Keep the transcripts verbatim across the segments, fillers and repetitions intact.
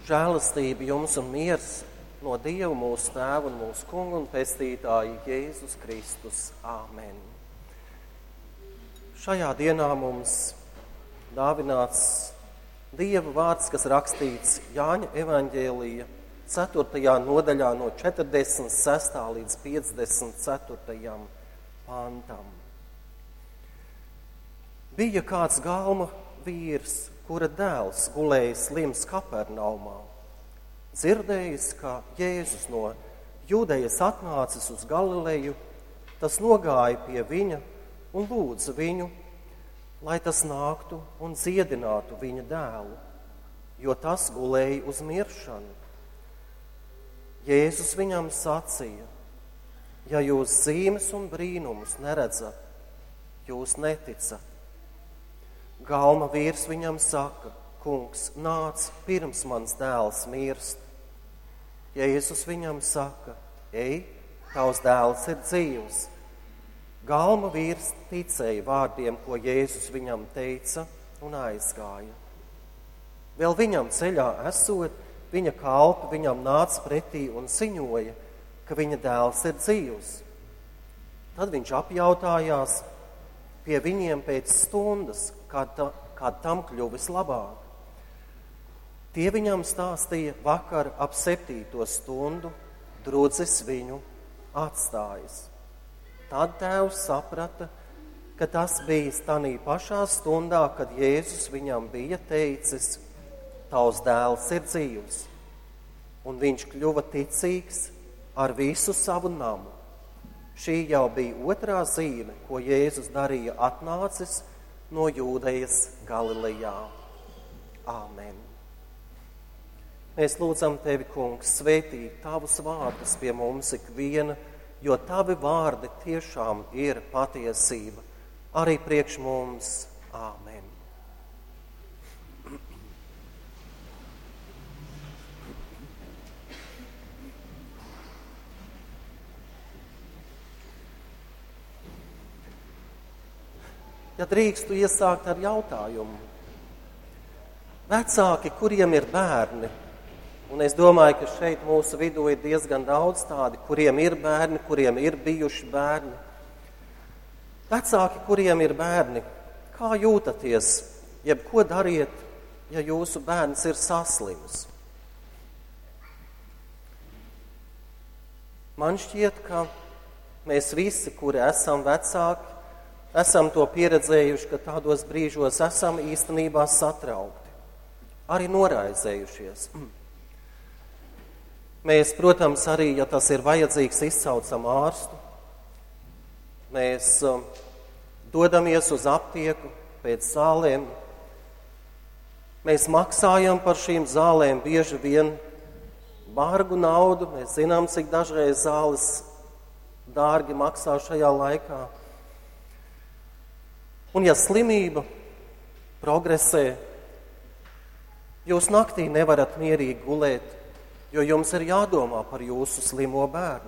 Žēlastība jums un miers no Dieva mūsu Tēva un mūsu Kunga un Pestītāja Jēzus Kristus. Āmen. Šajā dienā mums dāvināts Dieva vārds, kas rakstīts Jāņa evaņģēlija ceturtajā nodaļā no četrdesmit sestā līdz piecdesmit ceturtajam pantam. Bija kāds galma vīrs, kura dēls gulēja slims Kapernaumā. Dzirdējis, ka Jēzus no Jūdejas atnācis uz Galileju, tas nogāja pie viņa un lūdza viņu, lai tas nāktu un dziedinātu viņa dēlu, jo tas gulēja uz miršanu. Jēzus viņam sacīja: ja jūs zīmes un brīnumus neredzat, jūs neticat. Galma vīrs viņam saka: kungs, nāc, pirms mans dēls mirst. Jēzus viņam saka: ej, tavs dēls ir dzīvs. Galma vīrs ticēja vārdiem, ko Jēzus viņam teica, un aizgāja. Vēl viņam ceļā esot, viņa kalpi viņam nāca pretī un ziņoja, ka viņa dēls ir dzīvs. Tad viņš apjautājās pie viņiem pēc stundas, kad, ta, kad tam kļuvis labāk. Tie viņam stāstīja vakar ap septīto stundu, drudzis viņu atstājis. Tad tēvs saprata, ka tas bijis tanī pašā stundā, kad Jēzus viņam bija teicis: tavs dēls ir dzīvs. Un viņš kļuva ticīgs ar visu savu namu. Šī jau bija otrā zīme, ko Jēzus darīja atnācis no Jūdejas Galilejā. Āmen. Mēs lūdzam tevi, kungs, svētī tavus vārdus pie mums ikviena, jo tavi vārdi tiešām ir patiesība. Arī priekš mums. Āmen. Ja drīkstu iesākt ar jautājumu. Vecāki, kuriem ir bērni, un es domāju, ka šeit mūsu vidū ir diezgan daudz tādi, kuriem ir bērni, kuriem ir bijuši bērni. Vecāki, kuriem ir bērni, kā jūtaties, jeb ko dariet, ja jūsu bērns ir saslims? Man šķiet, ka mēs visi, kuri esam vecāki, esam to pieredzējuši, ka tādos brīžos esam īstenībā satraukti, arī noraizējušies. Mēs, protams, arī, ja tas ir vajadzīgs, izsaucam ārstu. Mēs um, dodamies uz aptieku pēc zālēm. Mēs maksājam par šīm zālēm bieži vien bargu naudu. Mēs zinām, cik dažreiz zāles dārgi maksā šajā laikā. Un ja slimība progresē, jūs naktī nevarat mierīgi gulēt, jo jums ir jādomā par jūsu slimo bērnu.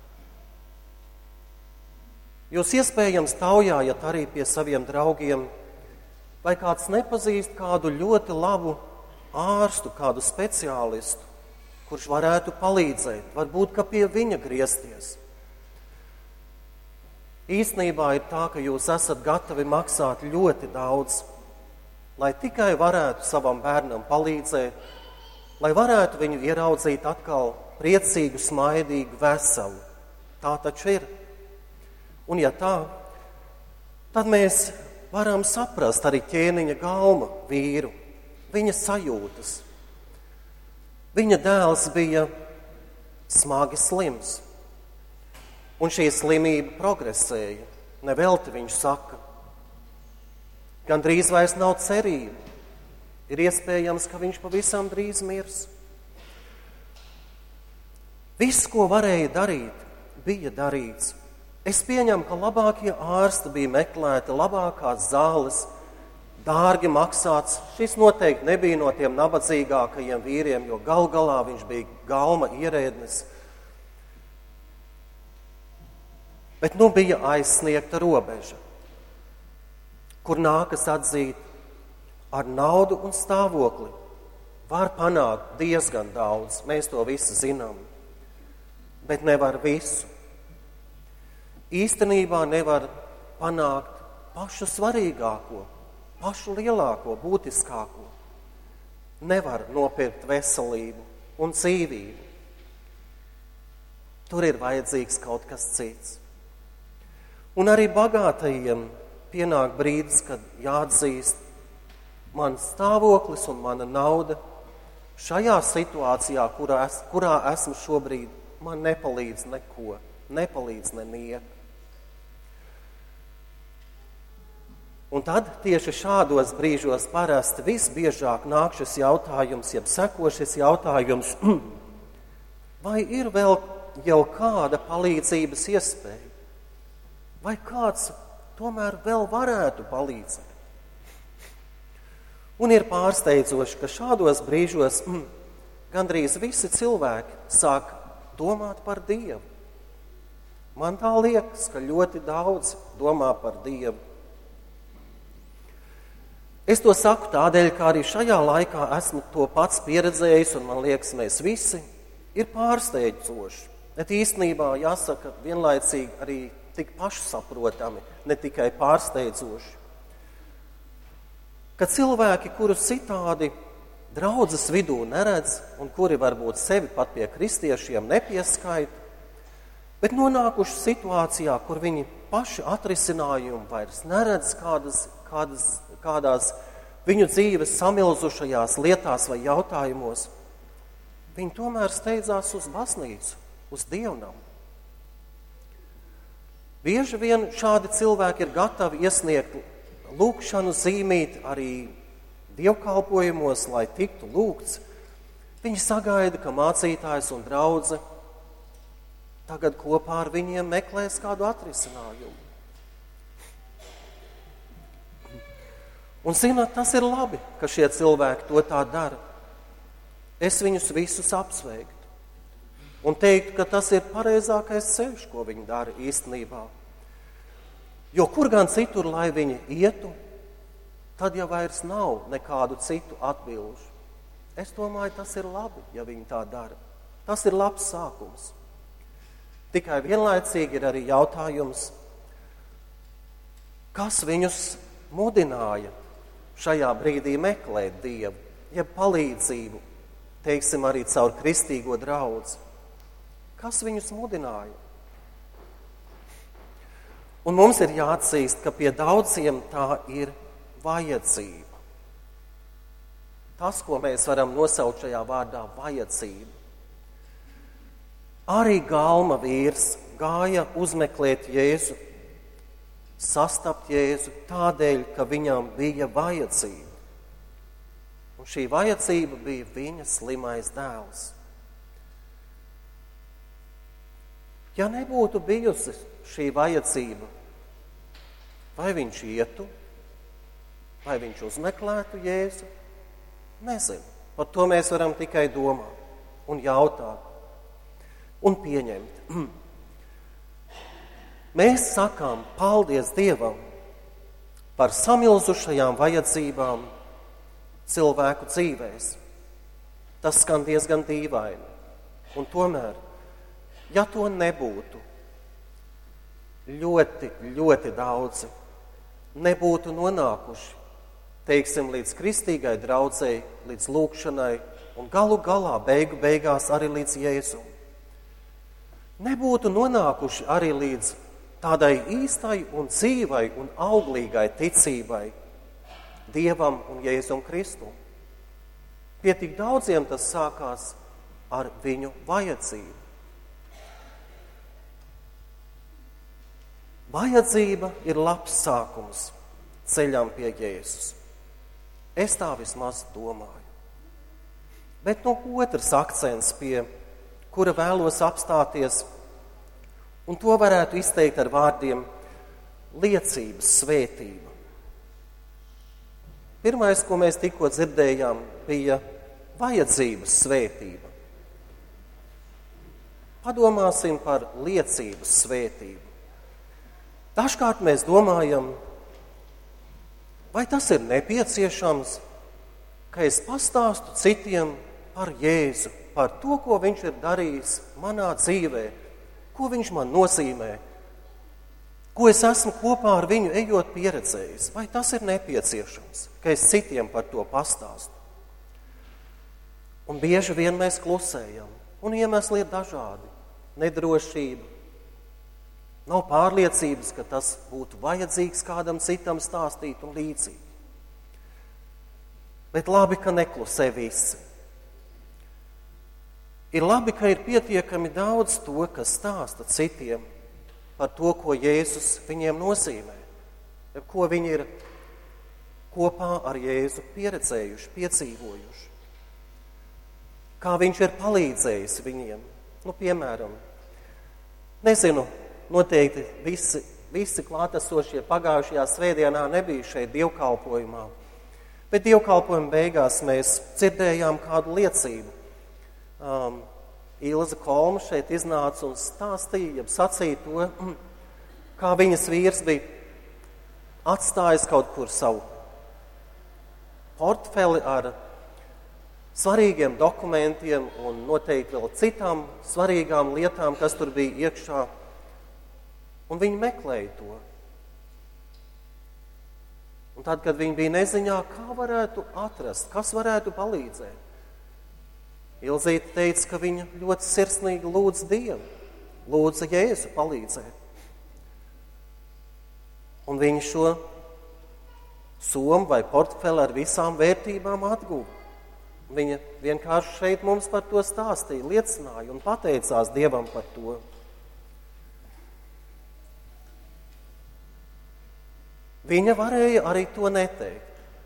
Jūs iespējams taujājat arī pie saviem draugiem, vai kāds nepazīst kādu ļoti labu ārstu, kādu speciālistu, kurš varētu palīdzēt, varbūt, ka pie viņa griezties. Īstenībā ir tā, ka jūs esat gatavi maksāt ļoti daudz, lai tikai varētu savam bērnam palīdzēt, lai varētu viņu ieraudzīt atkal priecīgu, smaidīgu, veselu. Tā taču ir. Un ja tā, tad mēs varam saprast arī ķēniņa Galma vīru, viņa sajūtas. Viņa dēls bija smagi slims, un šī slimība progresēja. Nevelti viņš saka, gan drīz vairs nav cerība. Ir iespējams, ka viņš pavisam drīz mirs. Viss, ko varēja darīt, bija darīts. Es pieņemu, ka labākie ārsti bija meklēti, labākās zāles, dārgi maksāts. Šis noteikti nebija no tiem nabadzīgākajiem vīriem, jo gal galā viņš bija Galma ierēdnis. Bet nu bija aizsniegta robeža, kur nākas atzīt ar naudu un stāvokli. var panākt diezgan daudz, mēs to visi zinām, bet nevar visu. Īstenībā nevar panākt pašu svarīgāko, pašu lielāko, būtiskāko. Nevar nopirkt veselību un dzīvību. Tur ir vajadzīgs kaut kas cits. Un arī bagātajiem pienāk brīdis, kad jāatzīst, mans stāvoklis un mana nauda šajā situācijā, kurā, es, kurā esmu šobrīd, man nepalīdz neko, nepalīdz neniek. Un tad tieši šādos brīžos parasti visbiežāk nāk šis jautājums, jeb seko šis jautājums, vai ir vēl jau kāda palīdzības iespēja? Vai kāds tomēr vēl varētu palīdzēt? Un ir pārsteidzoši, ka šādos brīžos mm, gandrīz visi cilvēki sāk domāt par Dievu. Man tā liekas, ka ļoti daudz domā par Dievu. Es to saku tādēļ, ka arī šajā laikā esmu to pats pieredzējis, un man liekas, mēs visi ir pārsteidzoši. Bet īstenībā jāsaka vienlaicīgi arī tik pašsaprotami, ne tikai pārsteidzoši. Ka cilvēki, kurus citādi draudzes vidū neredz, un kuri varbūt sevi pat pie kristiešiem nepieskaita, bet nonākuši situācijā, kur viņi paši atrisinājumu vairs neredz kādas, kādas, kādās viņu dzīves samilzušajās lietās vai jautājumos, viņi tomēr steidzās uz baznīcu, uz dievnamu. Bieži vien šādi cilvēki ir gatavi iesniegt lūgšanu zīmīt arī dievkalpojumos, lai tiktu lūgts. Viņi sagaida, ka mācītājs un draudze tagad kopā ar viņiem meklēs kādu atrisinājumu. Un zināt, tas ir labi, ka šie cilvēki to tā dara. Es viņus visus apsveiktu un teiktu, ka tas ir pareizākais ceļš, ko viņi dara īstenībā. Jo kur gan citur, lai viņi ietu, tad jau vairs nav nekādu citu atbilžu. Es domāju, tas ir labi, ja viņi tā dara. Tas ir labs sākums. Tikai vienlaicīgi ir arī jautājums, kas viņus mudināja šajā brīdī meklēt Dievu, jeb palīdzību, teiksim arī caur kristīgo draudzi. Kas viņus mudināja? Un mums ir jāatzīst, ka pie daudziem tā ir vajadzība. Tas, ko mēs varam nosaukt šajā vārdā vajadzība. Arī Galma vīrs gāja uzmeklēt Jēzu, sastapt Jēzu tādēļ, ka viņam bija vajadzība. Un šī vajadzība bija viņa slimais dēls. Ja nebūtu bijusi šī vajadzība, vai viņš ietu, vai viņš uzmeklētu Jēzu, nezinu. Par to mēs varam tikai domāt un jautāt un pieņemt. Mēs sakām paldies Dievam par samilzušajām vajadzībām cilvēku dzīvēs. Tas skan diezgan dīvaini. Un tomēr, ja to nebūtu, ļoti, ļoti daudzi nebūtu nonākuši, teiksim, līdz kristīgai draudzei, līdz lūgšanai un galu galā beigu beigās arī līdz Jēzum. Nebūtu nonākuši arī līdz tādai īstai un dzīvai un auglīgai ticībai Dievam un Jēzum Kristum. Pie tik daudziem tas sākās ar viņu vajadzību. Vajadzība ir labs sākums ceļam pie Jēzus. Es tā vismaz domāju. Bet no otrs akcents, pie kura vēlos apstāties, un to varētu izteikt ar vārdiem liecības svētība. Pirmais, ko mēs tikko dzirdējām, bija vajadzības svētība. Padomāsim par liecības svētību. Dažkārt mēs domājam, vai tas ir nepieciešams, ka es pastāstu citiem par Jēzu, par to, ko viņš ir darījis manā dzīvē, ko viņš man nozīmē, ko es esmu kopā ar viņu ejot pieredzējis. Vai tas ir nepieciešams, ka es citiem par to pastāstu? Un bieži vien mēs klusējam, un iemesli ir dažādi. Nedrošība, nav pārliecības, ka tas būtu vajadzīgs kādam citam stāstīt un līdzīgi. Bet labi, ka neklusē visi. Ir labi, ka ir pietiekami daudz to, kas stāsta citiem par to, ko Jēzus viņiem nozīmē, ko viņi ir kopā ar Jēzu pieredzējuši, piedzīvojuši, kā viņš ir palīdzējis viņiem. Nu, piemēram, nezinu, noteikti visi, visi klātesošie pagājušajā svētdienā nebija šeit dievkalpojumā, bet dievkalpojuma beigās mēs dzirdējām kādu liecību. Um, Ilze Kolma šeit iznāca un stāstīja, sacīja to, kā viņas vīrs bija atstājis kaut kur savu portfeli ar svarīgiem dokumentiem un noteikti vēl citām svarīgām lietām, kas tur bija iekšā. Un viņi meklēja to. Un tad, kad viņi bija neziņā, kā varētu atrast, kas varētu palīdzēt, Ilzīte teica, ka viņa ļoti sirsnīgi lūdz Dievu, lūdza Jēzu palīdzēt. Un viņa šo somu vai portfeli ar visām vērtībām atguva. Viņa vienkārši šeit mums par to stāstīja, liecināja un pateicās Dievam par to. Viņa varēja arī to neteikt.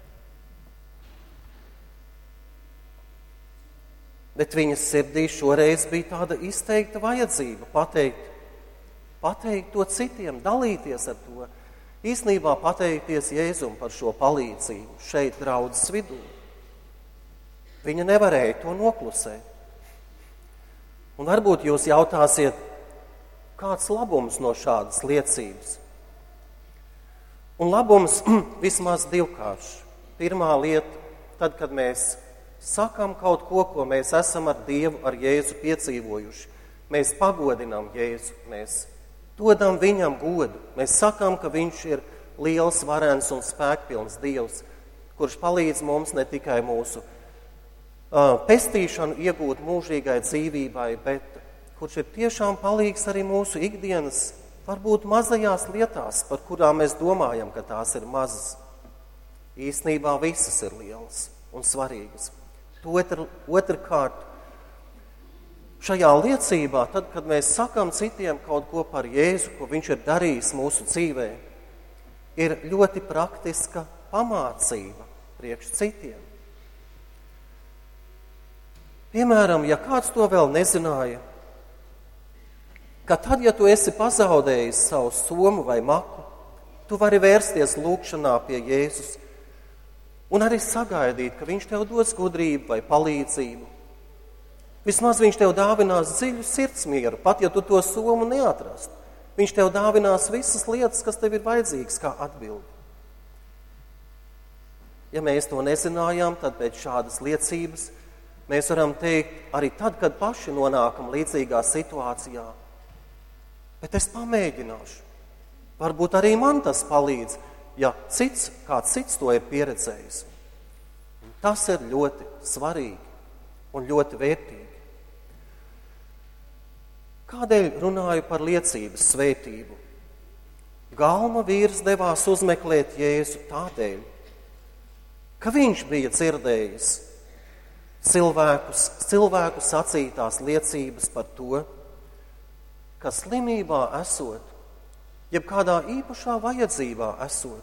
Bet viņas sirdī šoreiz bija tāda izteikta vajadzība pateikt, pateikt to citiem, dalīties ar to. Īsnībā pateikties Jēzum par šo palīdzību šeit draudzes vidū. Viņa nevarēja to noklusēt. Un varbūt jūs jautāsiet, kāds labums no šādas liecības? Un labums vismaz divkāršs. Pirmā lieta, tad, kad mēs sakam kaut ko, ko mēs esam ar Dievu, ar Jēzu piedzīvojuši, mēs pagodinām Jēzu, mēs dodam viņam godu, mēs sakam, ka viņš ir liels, varens un spēkpilns Dievs, kurš palīdz mums ne tikai mūsu uh, pestīšanu iegūt mūžīgai dzīvībai, bet kurš ir tiešām palīgs arī mūsu ikdienas, varbūt mazajās lietās, par kurām mēs domājam, ka tās ir mazas. Īsnībā visas ir lielas un svarīgas. Otr, otrkārt, šajā liecībā, tad, kad mēs sakam citiem kaut ko par Jēzu, ko viņš ir darījis mūsu dzīvē, ir ļoti praktiska pamācība priekš citiem. Piemēram, ja kāds to vēl nezināja, ka tad, ja tu esi pazaudējis savu somu vai maku, tu vari vērsties lūgšanā pie Jēzus un arī sagaidīt, ka viņš tev dos gudrību vai palīdzību. Vismaz viņš tev dāvinās dziļu sirdsmieru, pat ja tu to somu neatrastu. Viņš tev dāvinās visas lietas, kas tev ir vajadzīgas kā atbildi. Ja mēs to nezinājām, tad pēc šādas liecības mēs varam teikt arī tad, kad paši nonākam līdzīgā situācijā. Bet es pamēģināšu. Varbūt arī man tas palīdz, ja cits, kāds cits to ir pieredzējis. Tas ir ļoti svarīgi un ļoti vērtīgi. Kādēļ runāju par liecības svētību? Galma vīrs devās uzmeklēt Jēzu tādēļ, ka viņš bija dzirdējis cilvēkus, cilvēku sacītās liecības par to, ka slimībā esot, jeb kādā īpašā vajadzībā esot,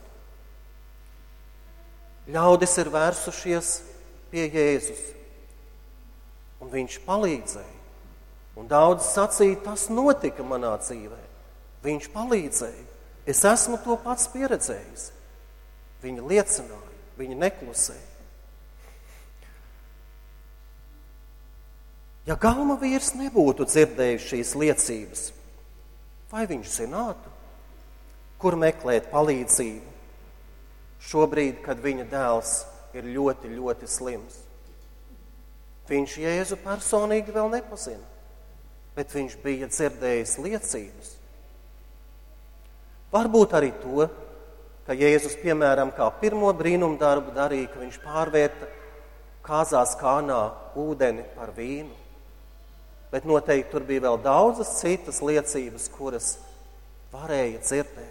ļaudis ir vērsušies pie Jēzus, un viņš palīdzēja. Un daudz sacīja, tas notika manā dzīvē. Viņš palīdzēja. Es esmu to pats pieredzējis. Viņi liecināja, viņi neklusēja. Ja galma vīrs nebūtu dzirdējis šīs liecības, vai viņš zinātu, kur meklēt palīdzību šobrīd, kad viņa dēls ir ļoti, ļoti slims. Viņš Jēzu personīgi vēl nepazina, bet viņš bija dzirdējis liecības. Varbūt arī to, ka Jēzus, piemēram, kā pirmo brīnumu darbu darīja, ka viņš pārvērta kāzās Kānā ūdeni par vīnu. Bet noteikti tur bija vēl daudzas citas liecības, kuras varēja dzirdēt.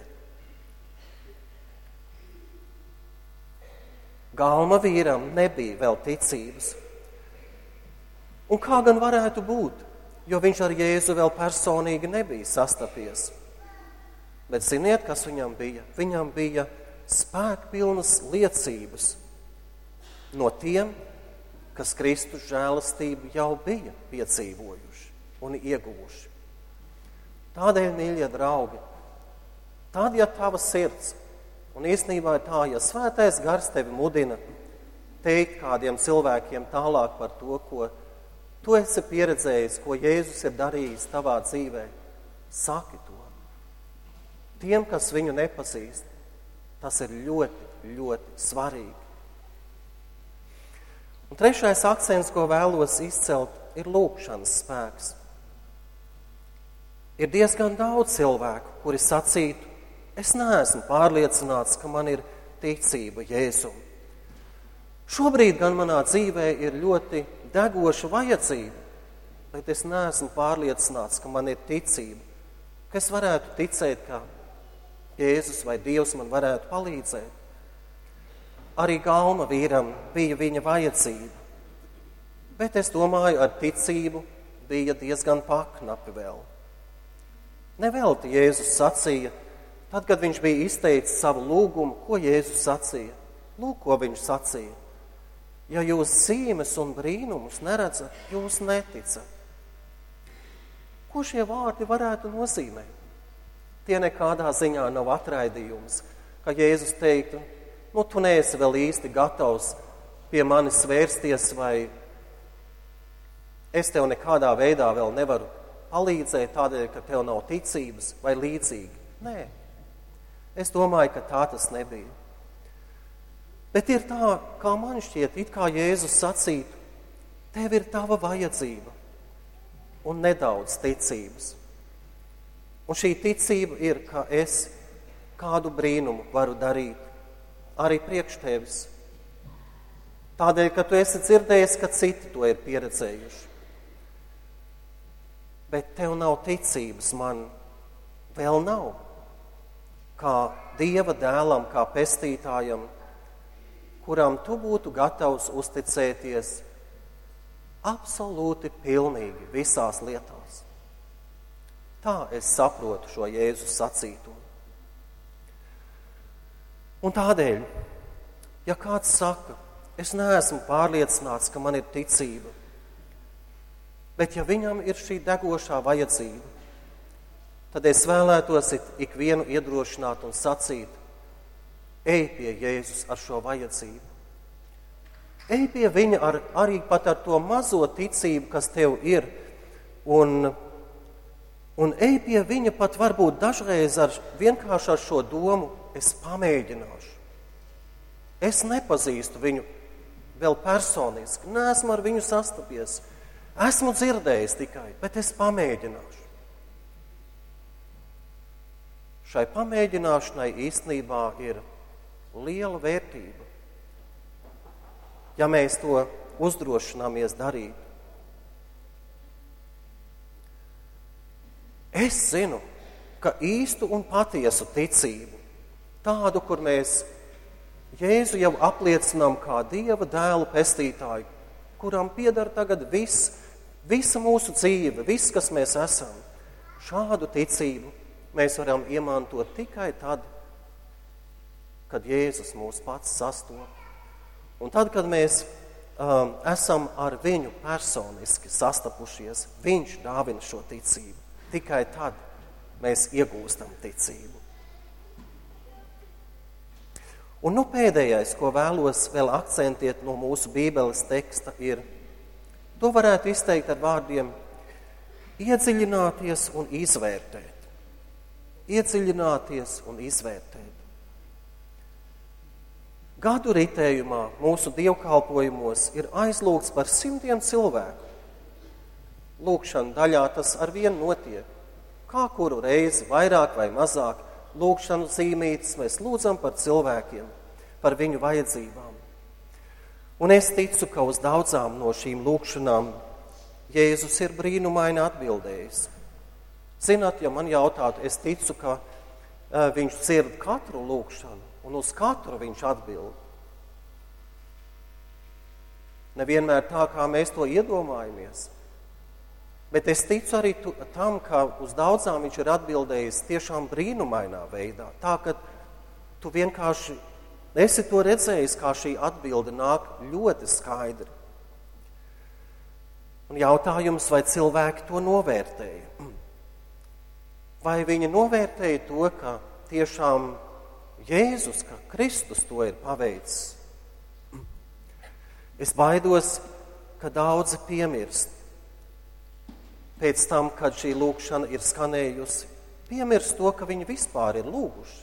Galma vīram nebija vēl ticības. Un kā gan varētu būt, jo viņš ar Jēzu vēl personīgi nebija sastapies. Bet ziniet, kas viņam bija? Viņam bija spēkpilnas liecības no tiem, kas Kristus žēlastību jau bija piedzīvojuši un ieguvuši. Tādēļ, mīļie draugi, tad, ja tava sirds, un īstenībā ir tā, ja svētais gars tevi mudina teikt kādiem cilvēkiem tālāk par to, ko tu esi pieredzējis, ko Jēzus ir darījis tavā dzīvē, saki to. Tiem, kas viņu nepazīst, tas ir ļoti, ļoti svarīgi. Un trešais akcents, ko vēlos izcelt, ir lūgšanas spēks. Ir diezgan daudz cilvēku, kuri sacītu, es neesmu pārliecināts, ka man ir ticība Jēzum. Šobrīd gan manā dzīvē ir ļoti degoša vajadzība, bet es neesmu pārliecināts, ka man ir ticība, ka es varētu ticēt, ka Jēzus vai Dievs man varētu palīdzēt. Arī Galma vīram bija viņa vajadzība, bet es domāju, ar ticību bija diezgan paknapi vēl. Nevelti Jēzus sacīja, tad, kad viņš bija izteicis savu lūgumu, ko Jēzus sacīja? Lūk, ko viņš sacīja. Ja jūs zīmes un brīnumus neredzat, jūs neticat. Ko šie vārdi varētu nozīmēt? Tie nekādā ziņā nav atraidījums, ka Jēzus teiktu, nu, tu neesi vēl īsti gatavs pie manis vērsties, vai es tev nekādā veidā vēl nevaru palīdzēt tādēļ, ka tev nav ticības vai līdzīgi. Nē, es domāju, ka tā tas nebija. Bet ir tā, kā man šķiet, it kā Jēzus sacītu, tev ir tava vajadzība un nedaudz ticības. Un šī ticība ir, ka es kādu brīnumu varu darīt arī priekš tevis. Tādēļ, ka tu esi dzirdējis, ka citi to ir pieredzējuši. Bet tev nav ticības, man vēl nav. Kā Dieva dēlam, kā pestītājam, kuram tu būtu gatavs uzticēties absolūti pilnīgi visās lietās. Tā es saprotu šo Jēzus sacīto. Un tādēļ, ja kāds saka, es neesmu pārliecināts, ka man ir ticība, bet ja viņam ir šī degošā vajadzība, tad es vēlētos ikvienu iedrošināt un sacīt, ej pie Jēzus ar šo vajadzību. Ej pie viņa ar, arī pat ar to mazo ticību, kas tev ir, un, un ej pie viņa pat varbūt dažreiz ar, vienkārši ar šo domu, es pamēģināšu. Es nepazīstu viņu vēl personiski, neesmu ar viņu sastapies, esmu dzirdējis tikai, bet es pamēģināšu. Šai pamēģināšanai īstenībā ir liela vērtība, ja mēs to uzdrošināmies darīt. Es zinu, ka īstu un patiesu ticību, tādu, kur mēs Jēzu jau apliecinām kā Dieva dēlu pestītāju, kuram pieder tagad viss, visa mūsu dzīve, viss, kas mēs esam, šādu ticību mēs varam iemantot tikai tad, kad Jēzus mūs pats sastop. Un tad, kad mēs um, esam ar viņu personiski sastapušies, viņš dāvina šo ticību. Tikai tad mēs iegūstam ticību. Un nu pēdējais, ko vēlos vēl akcentēt no mūsu Bībeles teksta, ir, to varētu izteikt ar vārdiem iedziļināties un izvērtēt. Iedziļināties un izvērtēt. Gadu ritējumā mūsu dievkalpojumos ir aizlūgts par simtiem cilvēku. Lūgšana daļā tas arvien notiek. Kā kuru reizi, vairāk vai mazāk, lūgšanu zīmītes mēs lūdzam par cilvēkiem, par viņu vajadzībām. Un es ticu, ka uz daudzām no šīm lūgšanām Jēzus ir brīnumaini atbildējis. Zināt, ja man jautātu, es ticu, ka uh, viņš dzird katru lūgšanu, un uz katru viņš atbild. Nevienmēr tā, kā mēs to iedomājamies. Bet es ticu arī tu, tam, ka uz daudzām viņš ir atbildējis tiešām brīnumainā veidā. Tā, ka tu vienkārši esi to redzējis, kā šī atbilde nāk ļoti skaidri. Un jautājums, vai cilvēki to novērtēja? Vai viņi novērtēja to, ka tiešām Jēzus, ka Kristus to ir paveicis? Es baidos, ka daudzi piemirst. Pēc tam, kad šī lūgšana ir skanējusi, piemirst to, ka viņi vispār ir lūguši.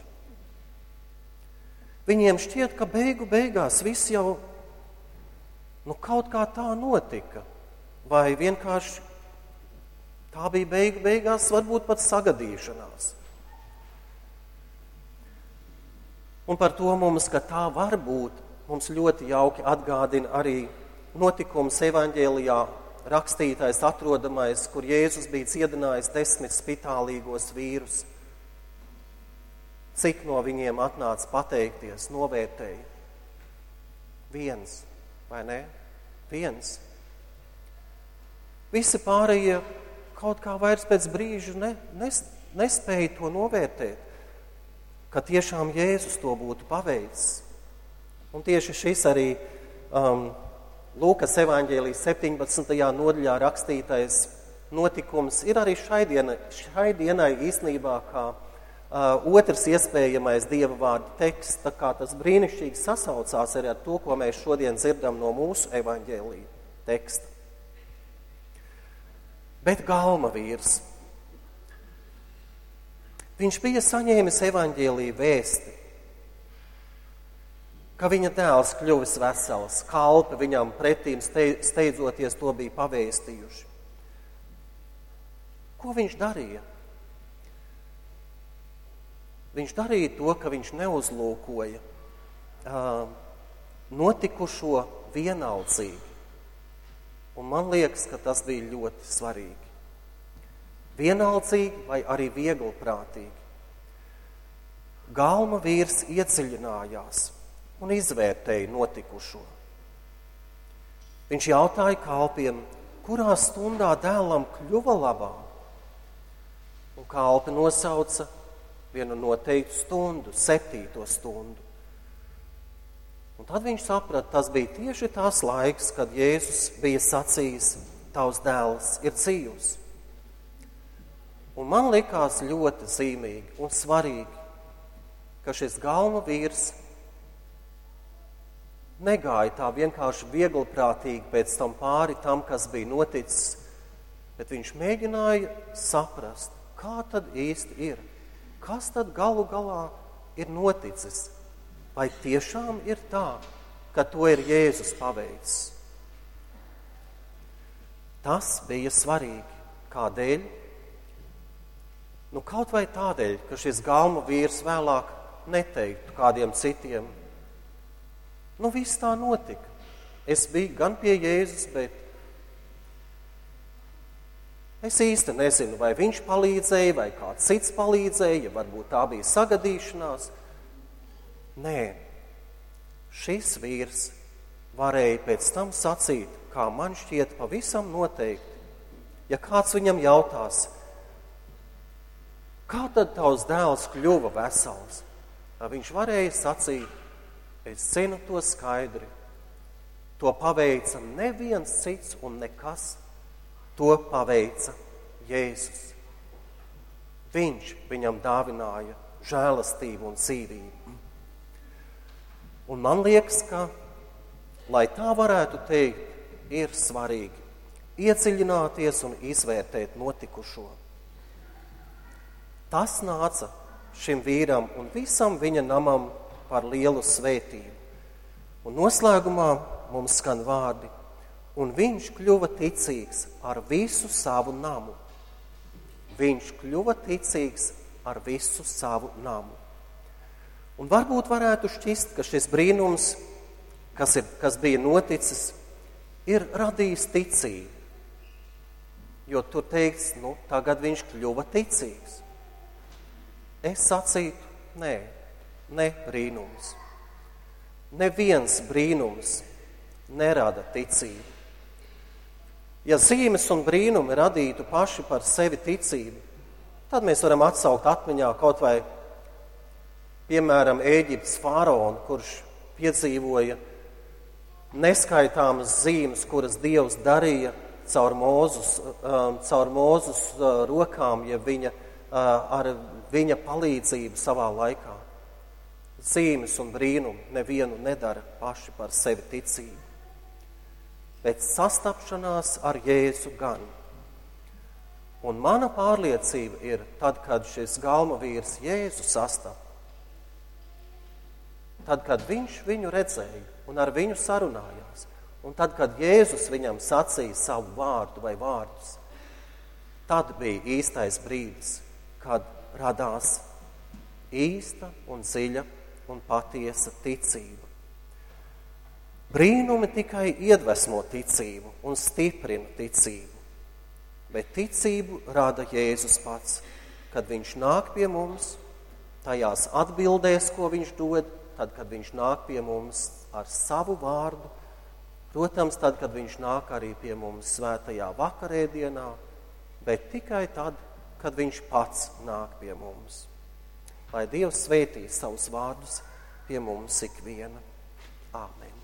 Viņiem šķiet, ka beigu beigās viss jau nu, kaut kā tā notika. Vai vienkārši tā bija beigu beigās, varbūt pat sagadīšanās. Un par to mums, ka tā var būt, mums ļoti jauki atgādina arī notikums evaņģēlijā rakstītais, atrodamais, kur Jēzus bija dziedinājis desmit spitālīgos vīrus. Cik no viņiem atnāca pateikties, novērtēja? Viens, vai ne? Viens. Visi pārējie kaut kā vairs pēc brīža ne, nes, nespēja to novērtēt, ka tiešām Jēzus to būtu paveicis. Un tieši šis arī um, Lūkas evaņģēlijas septiņpadsmitajā nodaļā rakstītais notikums ir arī šai dienai, šai dienai īstenībā kā uh, otrs iespējamais Dieva vārda teksts, tā kā tas brīnišķīgi sasaucās arī ar to, ko mēs šodien dzirdam no mūsu evaņģēlija teksta. Bet galma vīrs, viņš bija saņēmis evaņģēlija vēsti, ka viņa dēls kļuvis vesels, kalpi viņam pretīm steidzoties to bija pavēstījuši. Ko viņš darīja? Viņš darīja to, ka viņš neuzlūkoja uh, notikušo vienaldzīgi. Un man liekas, ka tas bija ļoti svarīgi. Vienaldzīgi vai arī vieglprātīgi. Galma vīrs iedziļinājās un izvērtēja notikušo. Viņš jautāja kalpiem, kurā stundā dēlam kļuva labāk. Un kalpi nosauca vienu noteiktu stundu, septīto stundu. Un tad viņš saprata, tas bija tieši tās laiks, kad Jēzus bija sacījis, tavs dēls ir dzīvs. Un man likās ļoti zīmīgi un svarīgi, ka šis galma vīrs negāja tā vienkārši vieglprātīgi pēc tam pāri tam, kas bija noticis, bet viņš mēģināja saprast, kā tad īsti ir, kas tad galu galā ir noticis. Vai tiešām ir tā, ka to ir Jēzus paveicis? Tas bija svarīgi. Kādēļ? Nu, kaut vai tādēļ, ka šis galma vīrs vēlāk neteiktu kādiem citiem. Nu, viss tā notika. Es biju gan pie Jēzus, bet es īsti nezinu, vai viņš palīdzēja, vai kāds cits palīdzēja, varbūt tā bija sagadīšanās. Nē, šis vīrs varēja pēc tam sacīt, kā man šķiet pavisam noteikti. Ja kāds viņam jautās, kā tad tavs dēls kļuva vesels, tad viņš varēja sacīt, es zinu to skaidri. To paveica neviens cits un nekas, to paveica Jēzus. Viņš viņam dāvināja žēlastību un dzīvību. Un man liekas, ka, lai tā varētu teikt, ir svarīgi iedziļināties un izvērtēt notikušo. Tas nāca šim vīram un visam viņa namam par lielu svētību, Un noslēgumā mums skan vārdi, un viņš kļuva ticīgs ar visu savu namu. Viņš kļuva ticīgs ar visu savu namu. Un varbūt varētu šķist, ka šis brīnums, kas, ir, kas bija noticis, ir radījis ticību. Jo tur teikts, nu, tagad viņš kļuva ticīgs. Es sacītu, nē, ne brīnums. Neviens brīnums nerada ticību. Ja zīmes un brīnumi radītu paši par sevi ticību, tad mēs varam atsaukt atmiņā kaut vai, piemēram, Ēģiptes faraonu, kurš piedzīvoja neskaitāmas zīmes, kuras Dievs darīja caur Mūzus, caur Mūzus rokām, ja viņa, ar viņa palīdzību savā laikā. Zīmes un brīnumi nevienu nedara paši par sevi ticību. Bet sastapšanās ar Jēzu gan. Un mana pārliecība ir tad, kad šis galma vīrs Jēzu sastapa, tad, kad viņš viņu redzēja un ar viņu sarunājās, un tad, kad Jēzus viņam sacīja savu vārdu vai vārdus, tad bija īstais brīdis, kad radās īsta un dziļa un patiesa ticība. Brīnumi tikai iedvesmo ticību un stiprina ticību, bet ticību rada Jēzus pats, kad viņš nāk pie mums, tajās atbildēs, ko viņš dod, tad, kad viņš nāk pie mums ar savu vārdu, protams, tad, kad viņš nāk arī pie mums svētajā vakarēdienā, bet tikai tad, kad viņš pats nāk pie mums. Lai Dievs svētī savus vārdus pie mums ikviena. Āmen.